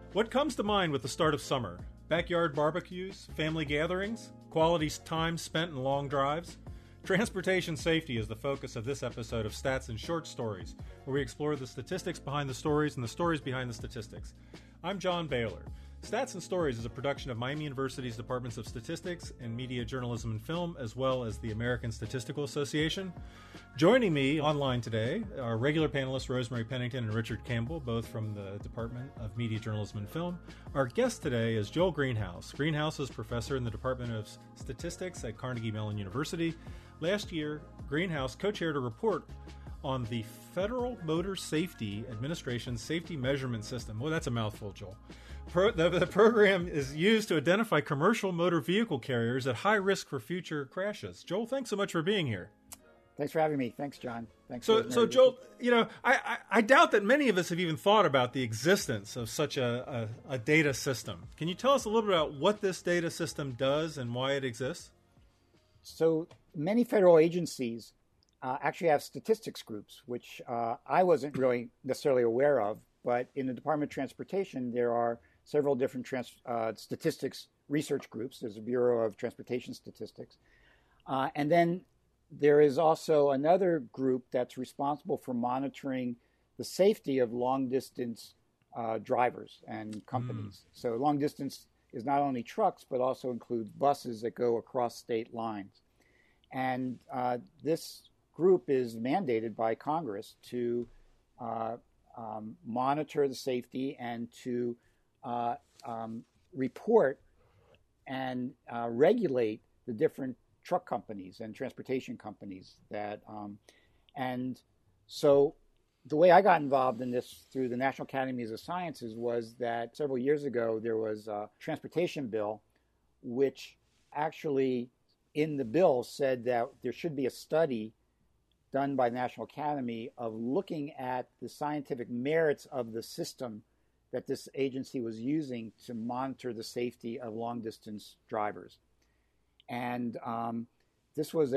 What comes to mind with the start of summer? Backyard barbecues, family gatherings, quality time spent in long drives? Transportation safety is the focus of this episode of Stats and Short Stories, where we explore the statistics behind the stories and the stories behind the statistics. I'm John Baylor. Stats and Stories is a production of Miami University's Departments of Statistics and Media Journalism and Film, as well as the American Statistical Association. Joining me online today are regular panelists Rosemary Pennington and Richard Campbell, both from the Department of Media Journalism and Film. Our guest today is Joel Greenhouse. Greenhouse is professor in the Department of Statistics at Carnegie Mellon University. Last year, Greenhouse co-chaired a report on the Federal Motor Safety Administration's Safety Measurement System. Well, that's a mouthful, Joel. The program is used to identify commercial motor vehicle carriers at high risk for future crashes. Joel, thanks so much for being here. Thanks for having me. Thanks, John. Thanks. So Joel, I doubt that many of us have even thought about the existence of such a data system. Can you tell us a little bit about what this data system does and why it exists? So many federal agencies actually have statistics groups, which I wasn't really necessarily aware of. But in the Department of Transportation, there are several different statistics research groups. There's a Bureau of Transportation Statistics. And then there is also another group that's responsible for monitoring the safety of long-distance drivers and companies. So long-distance is not only trucks, but also includes buses that go across state lines. And this group is mandated by Congress to monitor the safety and to report and regulate the different truck companies and transportation companies that, and so the way I got involved in this through the National Academies of Sciences was that several years ago there was a transportation bill which actually in the bill said that there should be a study done by the National Academy of looking at the scientific merits of the system that this agency was using to monitor the safety of long-distance drivers. And this was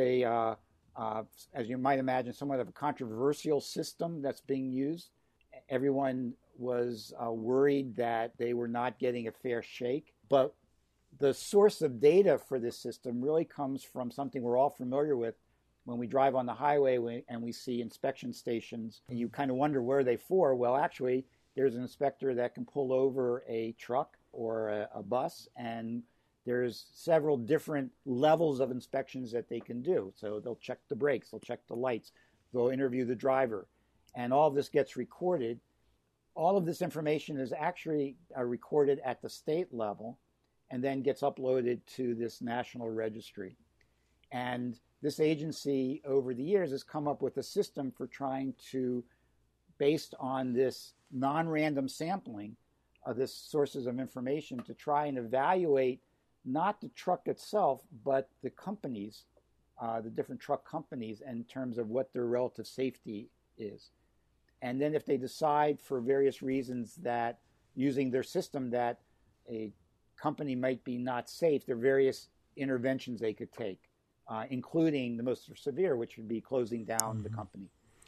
as you might imagine, somewhat of a controversial system that's being used. Everyone was worried that they were not getting a fair shake. But the source of data for this system really comes from something we're all familiar with when we drive on the highway and we see inspection stations. And you kind of wonder, where are they for? Well, actually, there's an inspector that can pull over a truck or a bus, and there's several different levels of inspections that they can do. So they'll check the brakes, they'll check the lights, they'll interview the driver, and all of this gets recorded. All of this information is actually recorded at the state level and then gets uploaded to this national registry. And this agency over the years has come up with a system for trying to, based on this non-random sampling of this sources of information, to try and evaluate not the truck itself, but the companies, the different truck companies, in terms of what their relative safety is. And then if they decide for various reasons that using their system that a company might be not safe, there are various interventions they could take, including the most severe, which would be closing down the company.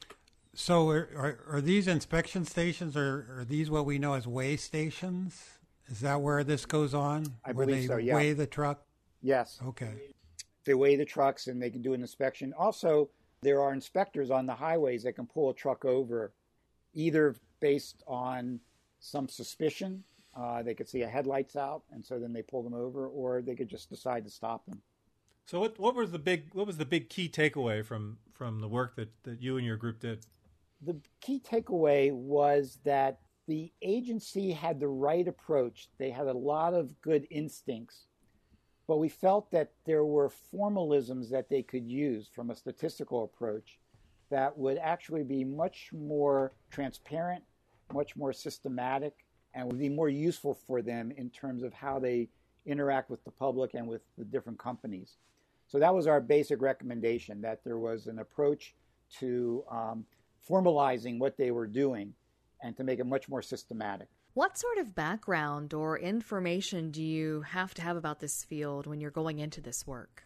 So are these inspection stations, or are these what we know as weigh stations? Is that where this goes on? I believe so, yeah. Weigh the truck? Yes. Okay. They weigh the trucks and they can do an inspection. Also, there are inspectors on the highways that can pull a truck over, either based on some suspicion. They could see a headlights out, and so then they pull them over, or they could just decide to stop them. So what was the big key takeaway from the work that you and your group did? The key takeaway was that the agency had the right approach. They had a lot of good instincts, but we felt that there were formalisms that they could use from a statistical approach that would actually be much more transparent, much more systematic, and would be more useful for them in terms of how they interact with the public and with the different companies. So that was our basic recommendation, that there was an approach to formalizing what they were doing and to make it much more systematic. What sort of background or information do you have to have about this field when you're going into this work?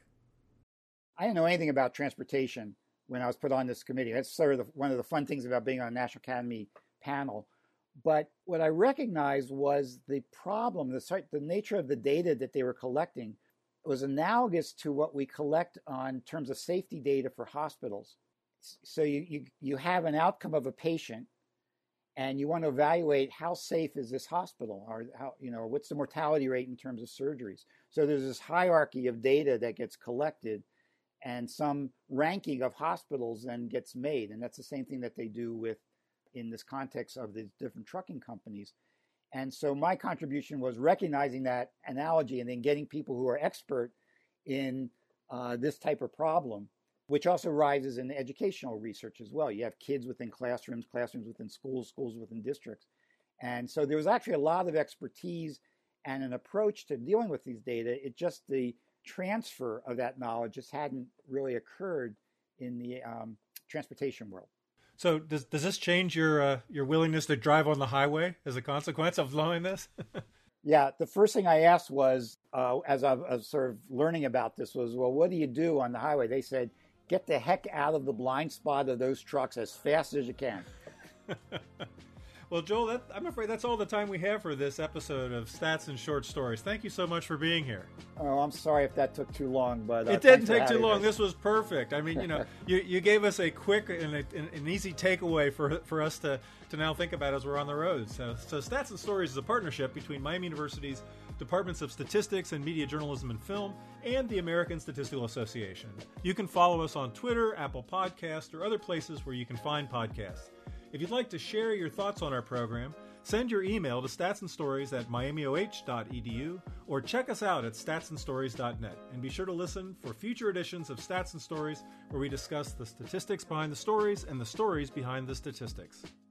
I didn't know anything about transportation when I was put on this committee. That's sort of one of the fun things about being on a National Academy panel But what I recognized was the problem, the nature of the data that they were collecting was analogous to what we collect on terms of safety data for hospitals. So you have an outcome of a patient, and you want to evaluate how safe is this hospital, or how, what's the mortality rate in terms of surgeries. So there's this hierarchy of data that gets collected, and some ranking of hospitals then gets made, and that's the same thing that they do in this context of the different trucking companies. And so my contribution was recognizing that analogy and then getting people who are expert in this type of problem, which also rises in educational research as well. You have kids within classrooms, classrooms within schools, schools within districts. And so there was actually a lot of expertise and an approach to dealing with these data. It just, the transfer of that knowledge just hadn't really occurred in the transportation world. So does this change your willingness to drive on the highway as a consequence of knowing this? Yeah, the first thing I asked was, as I was sort of learning about this, was, well, what do you do on the highway? They said, get the heck out of the blind spot of those trucks as fast as you can. Well, Joel, I'm afraid that's all the time we have for this episode of Stats and Short Stories. Thank you so much for being here. Oh, I'm sorry if that took too long, but it didn't take too long. This was perfect. I mean, you gave us a quick and an easy takeaway for us to now think about as we're on the road. So Stats and Stories is a partnership between Miami University's Departments of Statistics and Media Journalism and Film and the American Statistical Association. You can follow us on Twitter, Apple Podcasts, or other places where you can find podcasts. If you'd like to share your thoughts on our program, send your email to statsandsstories@miamioh.edu or check us out at statsandstories.net. And be sure to listen for future editions of Stats and Stories where we discuss the statistics behind the stories and the stories behind the statistics.